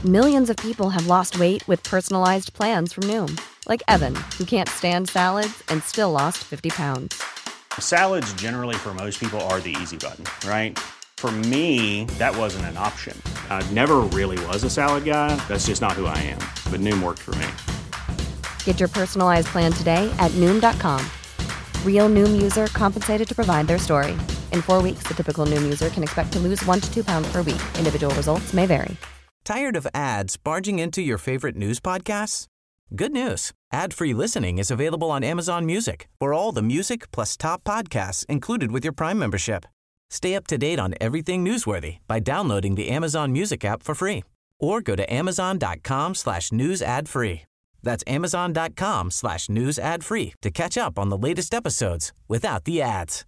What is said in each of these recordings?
Millions of people have lost weight with personalized plans from Noom. Like Evan, who can't stand salads and still lost 50 pounds. Salads generally for most people are the easy button, right? For me, that wasn't an option. I never really was a salad guy. That's just not who I am. But Noom worked for me. Get your personalized plan today at Noom.com. Real Noom user compensated to provide their story. In 4 weeks, the typical Noom user can expect to lose 1 to 2 pounds per week. Individual results may vary. Tired of ads barging into your favorite news podcasts? Good news. Ad-free listening is available on Amazon Music for all the music plus top podcasts included with your Prime membership. Stay up to date on everything newsworthy by downloading the Amazon Music app for free or go to amazon.com/news ad free. That's amazon.com/news ad free to catch up on the latest episodes without the ads.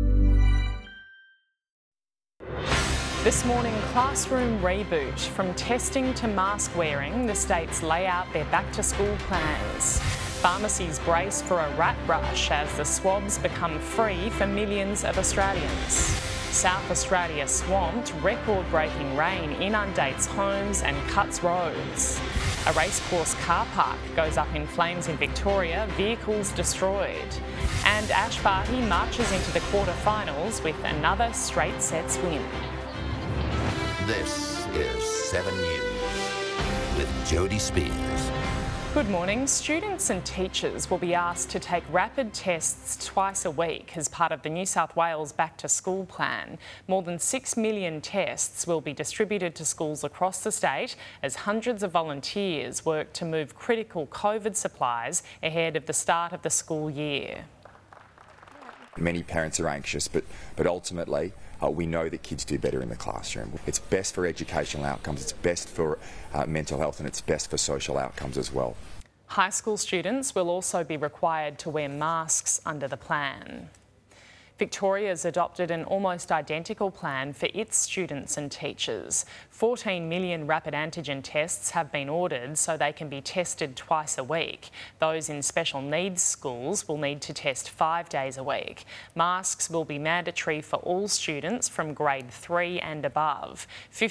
This morning, classroom reboot. From testing to mask wearing, the states lay out their back-to-school plans. Pharmacies brace for a rat rush as the swabs become free for millions of Australians. South Australia swamped, record-breaking rain inundates homes and cuts roads. A racecourse car park goes up in flames in Victoria, vehicles destroyed. And Ash Barty marches into the quarterfinals with another straight sets win. This is 7 News with Jody Spears. Good morning. Students and teachers will be asked to take rapid tests twice a week as part of the New South Wales Back to School plan. More than 6 million tests will be distributed to schools across the state as hundreds of volunteers work to move critical COVID supplies ahead of the start of the school year. Many parents are anxious, but ultimately we know that kids do better in the classroom. It's best for educational outcomes, it's best for mental health, and it's best for social outcomes as well. High school students will also be required to wear masks under the plan. Victoria's adopted an almost identical plan for its students and teachers. 14 million rapid antigen tests have been ordered so they can be tested twice a week. Those in special needs schools will need to test 5 days a week. Masks will be mandatory for all students from grade 3 and above.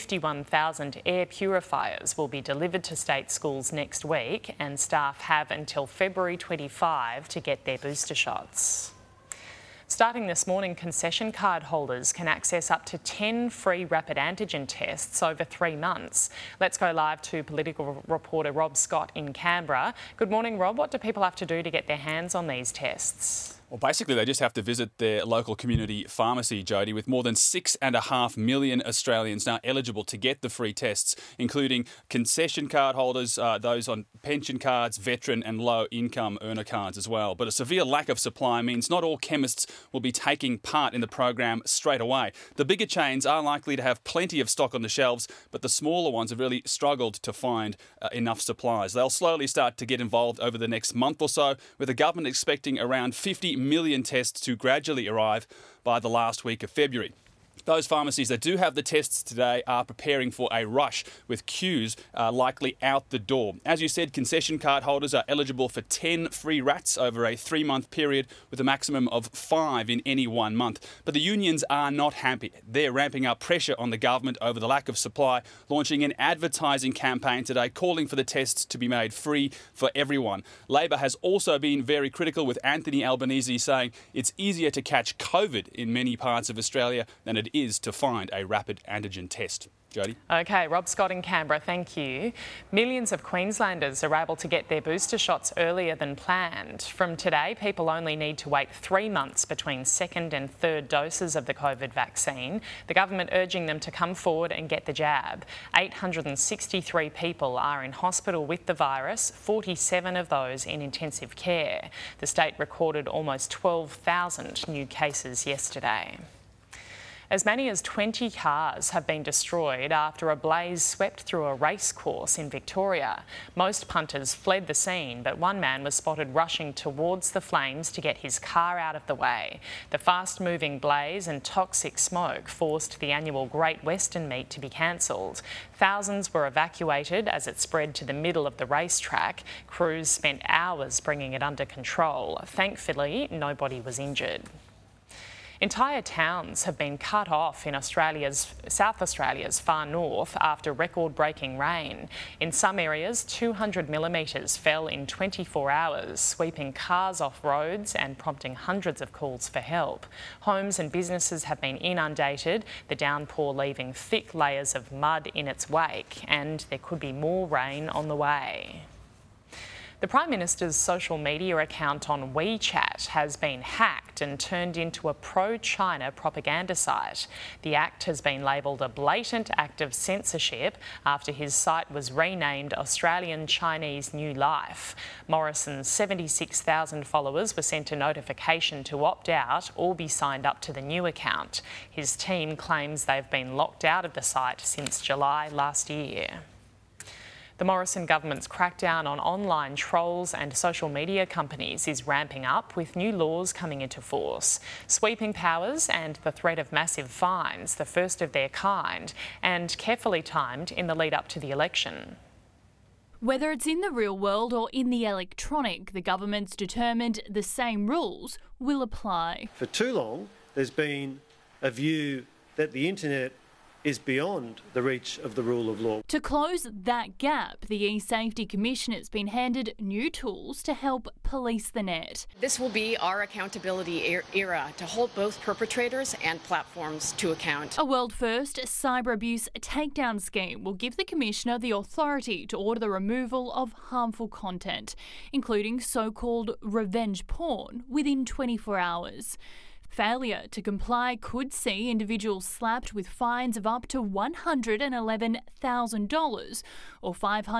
51,000 air purifiers will be delivered to state schools next week, and staff have until February 25 to get their booster shots. Starting this morning, concession card holders can access up to 10 free rapid antigen tests over 3 months. Let's go live to political reporter Rob Scott in Canberra. Good morning, Rob. What do people have to do to get their hands on these tests? Well, basically, they just have to visit their local community pharmacy, Jody, with more than 6.5 million Australians now eligible to get the free tests, including concession card holders, those on pension cards, veteran and low-income earner cards as well. But a severe lack of supply means not all chemists will be taking part in the program straight away. The bigger chains are likely to have plenty of stock on the shelves, but the smaller ones have really struggled to find enough supplies. They'll slowly start to get involved over the next month or so, with the government expecting around 50 million tests to gradually arrive by the last week of February. Those pharmacies that do have the tests today are preparing for a rush, with queues likely out the door. As you said, concession card holders are eligible for 10 free rats over a 3-month period, with a maximum of 5 in any 1 month. But the unions are not happy. They're ramping up pressure on the government over the lack of supply, launching an advertising campaign today calling for the tests to be made free for everyone. Labor has also been very critical, with Anthony Albanese saying it's easier to catch COVID in many parts of Australia than it is to find a rapid antigen test. Jody? Okay, Rob Scott in Canberra, thank you. Millions of Queenslanders are able to get their booster shots earlier than planned. From today, people only need to wait 3 months between second and third doses of the COVID vaccine. The government urging them to come forward and get the jab. 863 people are in hospital with the virus, 47 of those in intensive care. The state recorded almost 12,000 new cases yesterday. As many as 20 cars have been destroyed after a blaze swept through a racecourse in Victoria. Most punters fled the scene, but one man was spotted rushing towards the flames to get his car out of the way. The fast-moving blaze and toxic smoke forced the annual Great Western Meet to be cancelled. Thousands were evacuated as it spread to the middle of the racetrack. Crews spent hours bringing it under control. Thankfully, nobody was injured. Entire towns have been cut off in South Australia's far north after record-breaking rain. In some areas, 200 millimetres fell in 24 hours, sweeping cars off roads and prompting hundreds of calls for help. Homes and businesses have been inundated, the downpour leaving thick layers of mud in its wake, and there could be more rain on the way. The Prime Minister's social media account on WeChat has been hacked and turned into a pro-China propaganda site. The act has been labelled a blatant act of censorship after his site was renamed Australian Chinese New Life. Morrison's 76,000 followers were sent a notification to opt out or be signed up to the new account. His team claims they've been locked out of the site since July last year. The Morrison government's crackdown on online trolls and social media companies is ramping up, with new laws coming into force. Sweeping powers and the threat of massive fines, the first of their kind, and carefully timed in the lead up to the election. Whether it's in the real world or in the electronic, the government's determined the same rules will apply. For too long, there's been a view that the internet is beyond the reach of the rule of law. To close that gap, the e-Safety Commissioner's been handed new tools to help police the net. This will be our accountability era to hold both perpetrators and platforms to account. A world-first cyber abuse takedown scheme will give the Commissioner the authority to order the removal of harmful content, including so-called revenge porn, within 24 hours. Failure to comply could see individuals slapped with fines of up to $111,000 or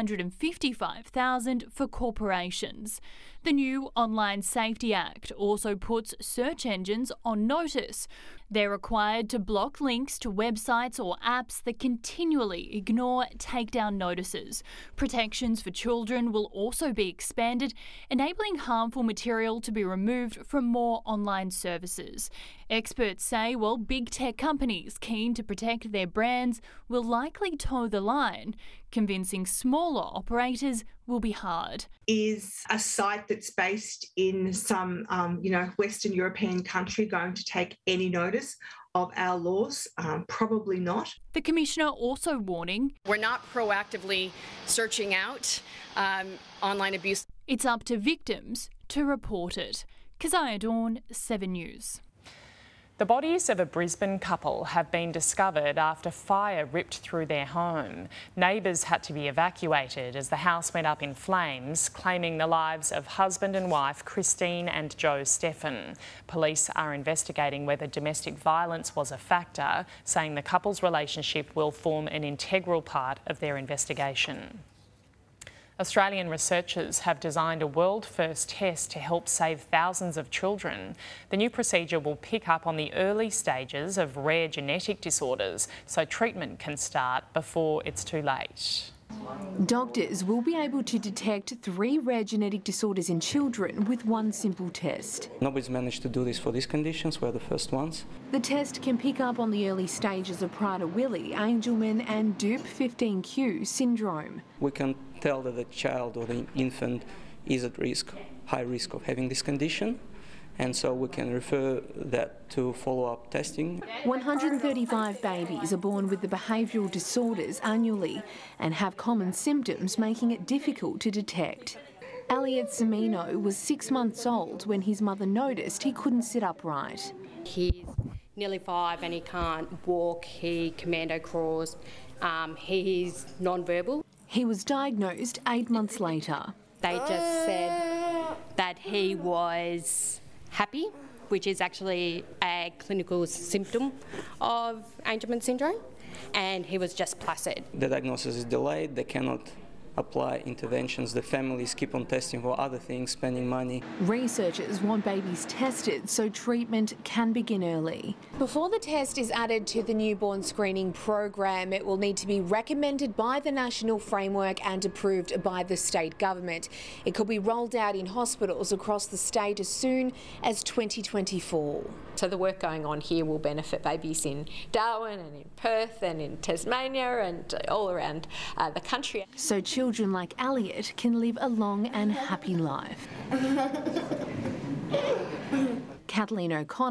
$555,000 for corporations. The new Online Safety Act also puts search engines on notice. They're required to block links to websites or apps that continually ignore takedown notices. Protections for children will also be expanded, enabling harmful material to be removed from more online services. Experts say, while big tech companies keen to protect their brands will likely toe the line, convincing smaller operators will be hard. Is a site that's based in some, Western European country going to take any notice of our laws? Probably not. The Commissioner also warning, we're not proactively searching out online abuse. It's up to victims to report it. Keziah Dawn, 7 News. The bodies of a Brisbane couple have been discovered after fire ripped through their home. Neighbours had to be evacuated as the house went up in flames, claiming the lives of husband and wife Christine and Joe Stephan. Police are investigating whether domestic violence was a factor, saying the couple's relationship will form an integral part of their investigation. Australian researchers have designed a world-first test to help save thousands of children. The new procedure will pick up on the early stages of rare genetic disorders, so treatment can start before it's too late. Doctors will be able to detect 3 rare genetic disorders in children with one simple test. Nobody's managed to do this for these conditions. We're the first ones. The test can pick up on the early stages of Prader-Willi, Angelman and Dup15q syndrome. We can tell that the child or the infant is at risk, high risk of having this condition, and so we can refer that to follow-up testing. 135 babies are born with the behavioural disorders annually and have common symptoms, making it difficult to detect. Elliot Semino was 6 months old when his mother noticed he couldn't sit upright. He's nearly 5 and he can't walk, he commando crawls, he's non-verbal. He was diagnosed 8 months later. They just said that he was happy, which is actually a clinical symptom of Angelman syndrome, and he was just placid. The diagnosis is delayed, they cannot apply interventions. The families keep on testing for other things, spending money. Researchers want babies tested so treatment can begin early. Before the test is added to the newborn screening program, it will need to be recommended by the national framework and approved by the state government. It could be rolled out in hospitals across the state as soon as 2024. So the work going on here will benefit babies in Darwin and in Perth and in Tasmania and all around the country. So children like Elliot can live a long and happy life. Kathleen O'Connor,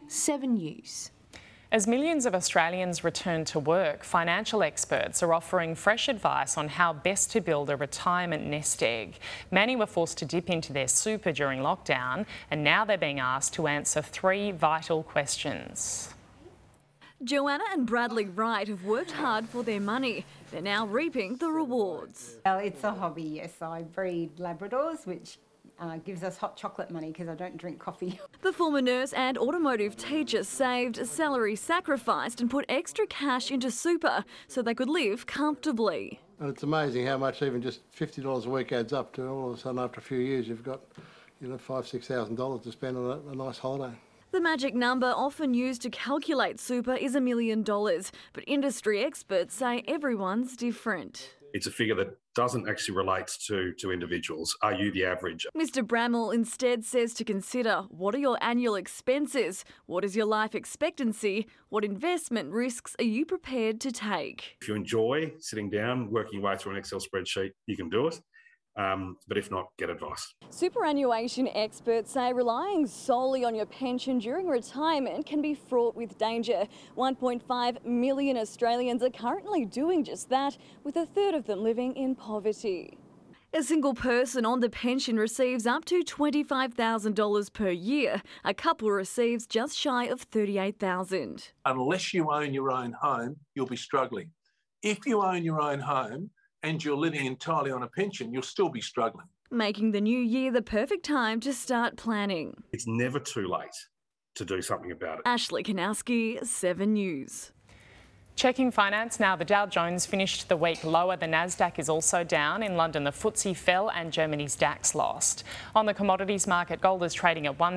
7 News. As millions of Australians return to work, financial experts are offering fresh advice on how best to build a retirement nest egg. Many were forced to dip into their super during lockdown, and now they're being asked to answer 3 vital questions. Joanna and Bradley Wright have worked hard for their money. They're now reaping the rewards. Well, it's a hobby, yes. I breed Labradors, which gives us hot chocolate money because I don't drink coffee. The former nurse and automotive teacher saved, salary sacrificed and put extra cash into super so they could live comfortably. And it's amazing how much even just $50 a week adds up to. All of a sudden, after a few years, you've got $5,000-6,000 to spend on a nice holiday. The magic number often used to calculate super is $1 million, but industry experts say everyone's different. It's a figure that doesn't actually relate to individuals. Are you the average? Mr. Bramall instead says to consider what are your annual expenses, what is your life expectancy, what investment risks are you prepared to take? If you enjoy sitting down, working your way through an Excel spreadsheet, you can do it. But if not, get advice. Superannuation experts say relying solely on your pension during retirement can be fraught with danger. 1.5 million Australians are currently doing just that, with a third of them living in poverty. A single person on the pension receives up to $25,000 per year. A couple receives just shy of $38,000. Unless you own your own home, you'll be struggling. If you own your own home, and you're living entirely on a pension, you'll still be struggling. Making the new year the perfect time to start planning. It's never too late to do something about it. Ashley Kanowski, 7 News. Checking finance now, the Dow Jones finished the week lower. The Nasdaq is also down. In London, the FTSE fell and Germany's DAX lost. On the commodities market, gold is trading at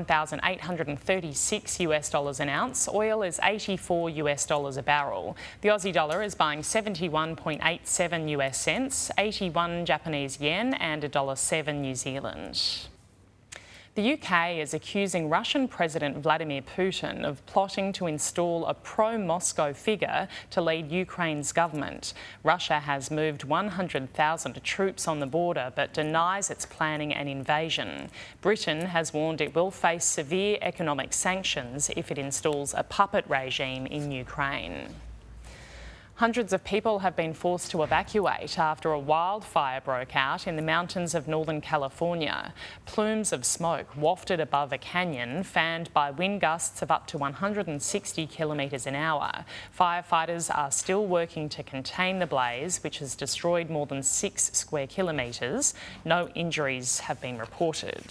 $1,836 an ounce. Oil is $84 a barrel. The Aussie dollar is buying 71.87 US cents, 81 Japanese yen and $1.07 New Zealand. The UK is accusing Russian President Vladimir Putin of plotting to install a pro-Moscow figure to lead Ukraine's government. Russia has moved 100,000 troops on the border but denies it's planning an invasion. Britain has warned it will face severe economic sanctions if it installs a puppet regime in Ukraine. Hundreds of people have been forced to evacuate after a wildfire broke out in the mountains of Northern California. Plumes of smoke wafted above a canyon, fanned by wind gusts of up to 160 kilometres an hour. Firefighters are still working to contain the blaze, which has destroyed more than 6 square kilometres. No injuries have been reported.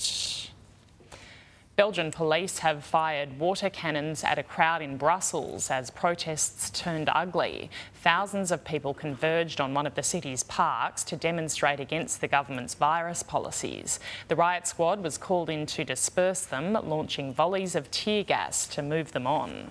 Belgian police have fired water cannons at a crowd in Brussels as protests turned ugly. Thousands of people converged on one of the city's parks to demonstrate against the government's virus policies. The riot squad was called in to disperse them, launching volleys of tear gas to move them on.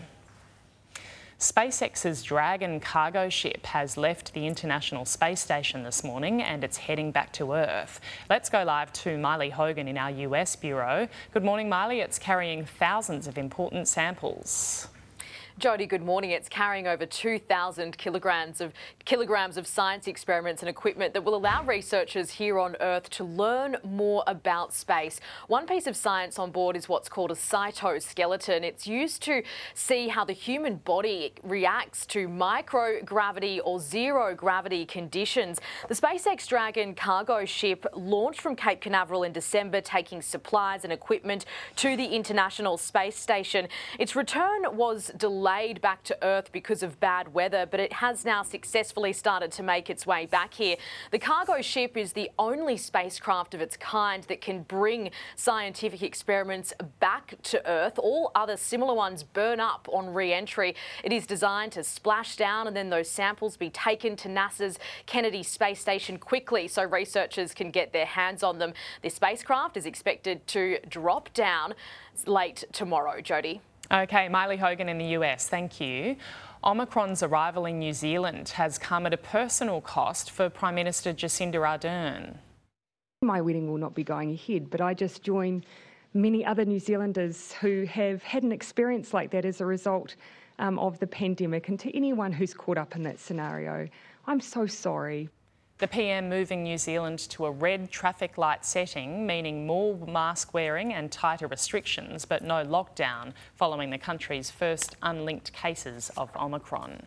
SpaceX's Dragon cargo ship has left the International Space Station this morning and it's heading back to Earth. Let's go live to Miley Hogan in our US bureau. Good morning, Miley. It's carrying thousands of important samples. Jodie, good morning. It's carrying over 2,000 kilograms of science experiments and equipment that will allow researchers here on Earth to learn more about space. One piece of science on board is what's called a cytoskeleton. It's used to see how the human body reacts to microgravity or zero gravity conditions. The SpaceX Dragon cargo ship launched from Cape Canaveral in December, taking supplies and equipment to the International Space Station. Its return was delayed back to Earth because of bad weather, but it has now successfully started to make its way back here. The cargo ship is the only spacecraft of its kind that can bring scientific experiments back to Earth. All other similar ones burn up on re-entry. It is designed to splash down and then those samples be taken to NASA's Kennedy Space Station quickly so researchers can get their hands on them. This spacecraft is expected to drop down late tomorrow. Jodie. OK, Miley Hogan in the US, thank you. Omicron's arrival in New Zealand has come at a personal cost for Prime Minister Jacinda Ardern. My wedding will not be going ahead, but I just join many other New Zealanders who have had an experience like that as a result of the pandemic, and to anyone who's caught up in that scenario, I'm so sorry. The PM moving New Zealand to a red traffic light setting, meaning more mask wearing and tighter restrictions, but no lockdown, following the country's first unlinked cases of Omicron.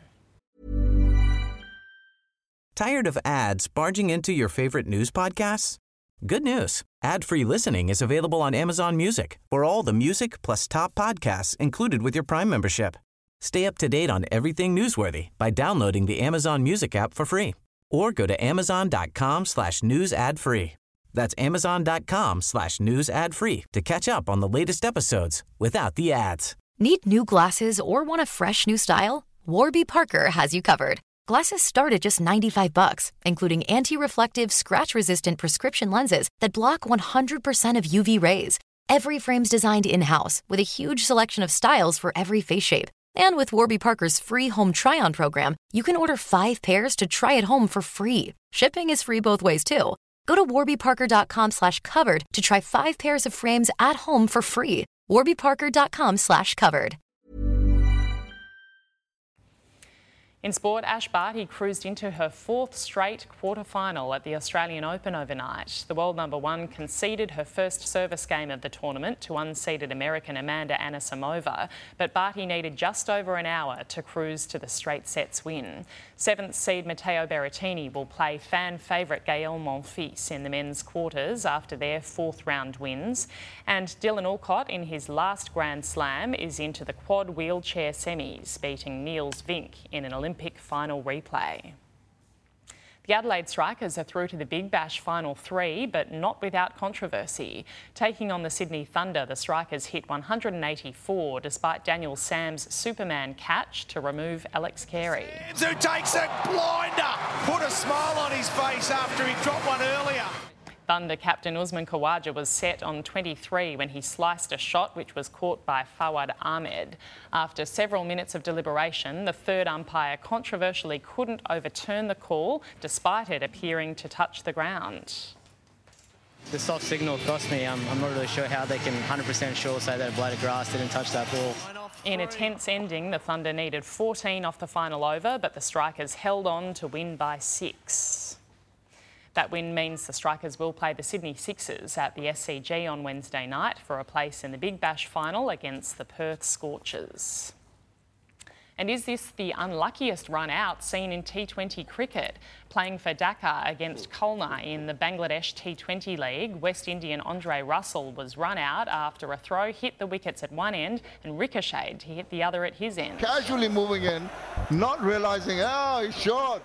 Tired of ads barging into your favorite news podcasts? Good news. Ad-free listening is available on Amazon Music for all the music plus top podcasts included with your Prime membership. Stay up to date on everything newsworthy by downloading the Amazon Music app for free or go to amazon.com/news ad free. That's amazon.com/news ad free to catch up on the latest episodes without the ads. Need new glasses or want a fresh new style? Warby Parker has you covered. Glasses start at just $95, including anti-reflective, scratch-resistant prescription lenses that block 100% of UV rays. Every frame's designed in-house with a huge selection of styles for every face shape. And with Warby Parker's free home try-on program, you can order 5 pairs to try at home for free. Shipping is free both ways, too. Go to warbyparker.com/covered to try 5 pairs of frames at home for free. warbyparker.com/covered. In sport, Ash Barty cruised into her 4th straight quarter-final at the Australian Open overnight. The world number 1 conceded her first service game of the tournament to unseeded American Amanda Anisimova, but Barty needed just over an hour to cruise to the straight sets win. 7th seed Matteo Berrettini will play fan favourite Gael Monfils in the men's quarters after their 4th round wins. And Dylan Alcott, in his last Grand Slam, is into the quad wheelchair semis, beating Niels Vink in an Olympic final replay. The Adelaide Strikers are through to the Big Bash Final 3, but not without controversy. Taking on the Sydney Thunder, the Strikers hit 184 despite Daniel Sam's Superman catch to remove Alex Carey. Who takes a blinder, put a smile on his face after he dropped one earlier. Thunder captain Usman Khawaja was set on 23 when he sliced a shot which was caught by Fawad Ahmed. After several minutes of deliberation, the third umpire controversially couldn't overturn the call despite it appearing to touch the ground. The soft signal cost me. I'm not really sure how they can 100% sure say that a blade of grass didn't touch that ball. In a tense ending, the Thunder needed 14 off the final over, but the Strikers held on to win by 6. That win means the Strikers will play the Sydney Sixers at the SCG on Wednesday night for a place in the Big Bash final against the Perth Scorchers. And is this the unluckiest run out seen in T20 cricket? Playing for Dhaka against Khulna in the Bangladesh T20 League, West Indian Andre Russell was run out after a throw hit the wickets at one end and ricocheted to hit the other at his end. Casually moving in, not realising, he's short.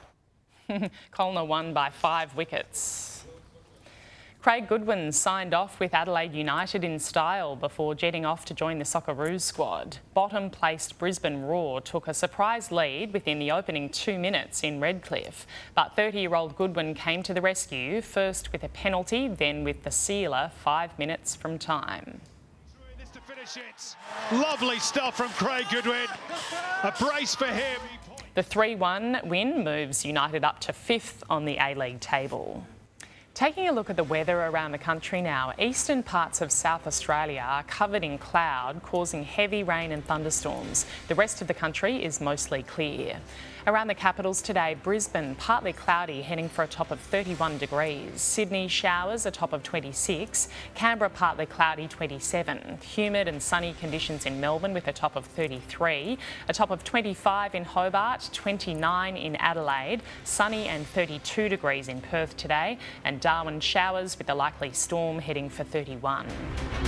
Khulna won by 5 wickets. Craig Goodwin signed off with Adelaide United in style before jetting off to join the Socceroos squad. Bottom-placed Brisbane Roar took a surprise lead within the opening 2 minutes in Redcliffe, but 30-year-old Goodwin came to the rescue, first with a penalty, then with the sealer 5 minutes from time. Lovely stuff from Craig Goodwin. A brace for him. The 3-1 win moves United up to 5th on the A-League table. Taking a look at the weather around the country now, eastern parts of South Australia are covered in cloud, causing heavy rain and thunderstorms. The rest of the country is mostly clear. Around the capitals today, Brisbane, partly cloudy, heading for a top of 31 degrees. Sydney, showers, a top of 26. Canberra, partly cloudy, 27. Humid and sunny conditions in Melbourne with a top of 33. A top of 25 in Hobart, 29 in Adelaide. Sunny and 32 degrees in Perth today. And Darwin, showers with a likely storm heading for 31.